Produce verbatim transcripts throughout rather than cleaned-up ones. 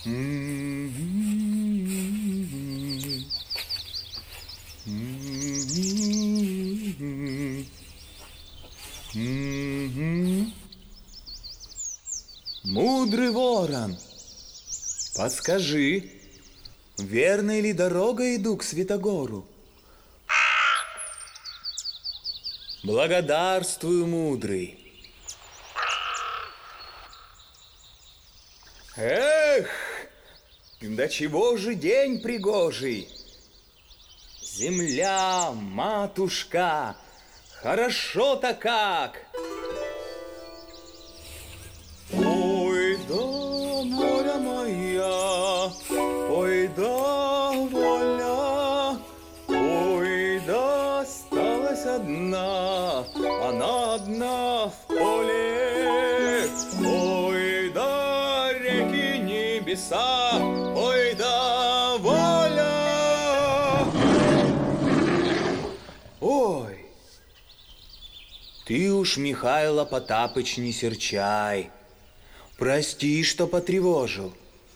Мудрый ворон, подскажи, верной ли дорогой иду к Святогору? Благодарствую, мудрый. Эх, до чего же день пригожий? Земля, матушка, хорошо-то как! Ой, да, моря моя, ой, да, воля, ой, да, осталась одна, она одна в поле. Ой, да, реки, небеса, ой, да, воля. Ой, ты уж, Михайло Потапыч, не серчай. Прости, что потревожил.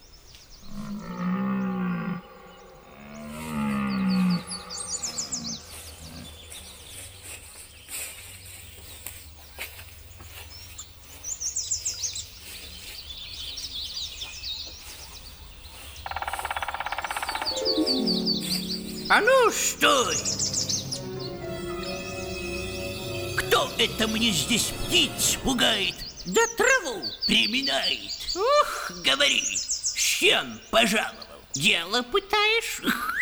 А ну, стой! Кто это мне здесь птиц пугает, да траву приминает? Ух, говори, с чем пожаловал? Дело пытаешь?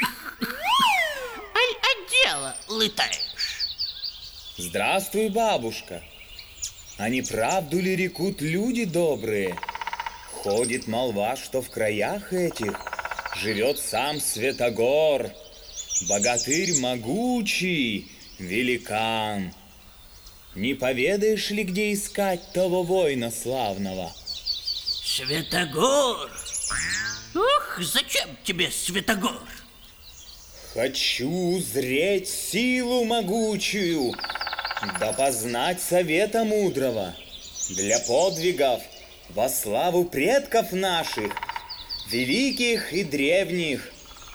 Аль от дела лытаешь? Здравствуй, бабушка. А не правду ли рекут люди добрые? Ходит молва, что в краях этих живет сам Святогор, богатырь могучий, великан. Не поведаешь ли, где искать того воина славного? Святогор? Ух, зачем тебе Святогор? Хочу узреть силу могучую, да познать совета мудрого для подвигов во славу предков наших, великих и древних.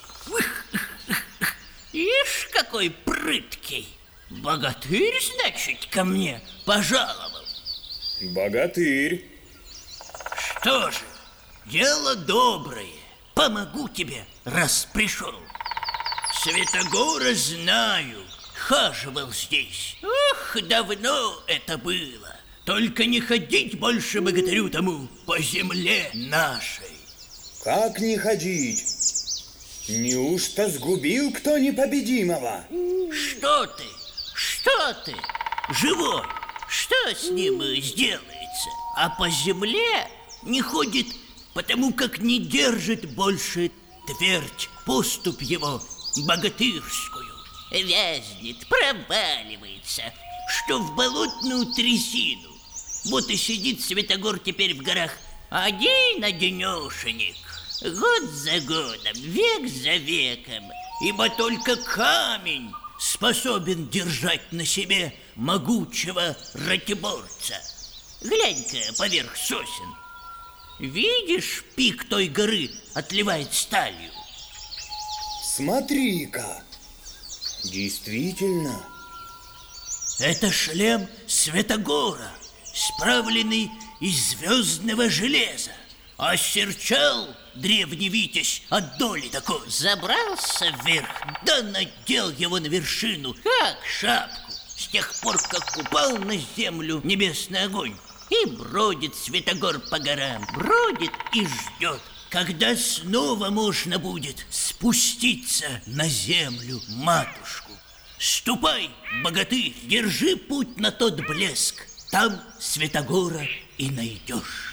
Ишь, какой прыткий! Богатырь, значит, ко мне пожаловал? Богатырь. Что же, дело доброе. Помогу тебе, раз пришел. Святогора знаю, хаживал здесь. Ох, давно это было. Только не ходить больше богатырю тому по земле нашей. Как не ходить? Неужто сгубил кто непобедимого? Что ты? Что ты? Живой. Что с ним сделается? А по земле не ходит, потому как не держит больше твердь поступь его богатырскую. Вязнет, проваливается, что в болотную трясину. Вот и сидит Святогор теперь в горах один-одинешенек. Год за годом, век за веком, ибо только камень способен держать на себе могучего ратиборца. Глянь-ка поверх сосен. Видишь, пик той горы отливает сталью? Смотри-ка, действительно. Это шлем Святогора, справленный из звездного железа. А серчал древний витязь от доли такой. Забрался вверх, да надел его на вершину, как шапку. С тех пор, как упал на землю небесный огонь. И бродит Святогор по горам, бродит и ждет, когда снова можно будет спуститься на землю матушку. Ступай, богатырь, держи путь на тот блеск. Там Святогора и найдешь.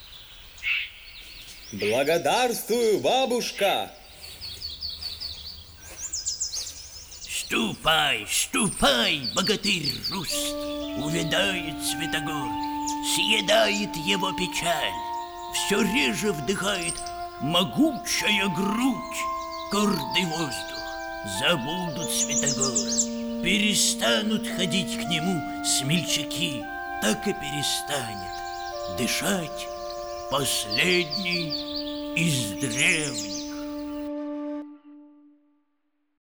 Благодарствую, бабушка. Ступай, ступай, богатырь Руст. Увядает Святогор, съедает его печаль. Все реже вдыхает могучая грудь, гордый воздух. Забудут Святогора, перестанут ходить к нему смельчаки. Так и перестанет дышать последний из древних.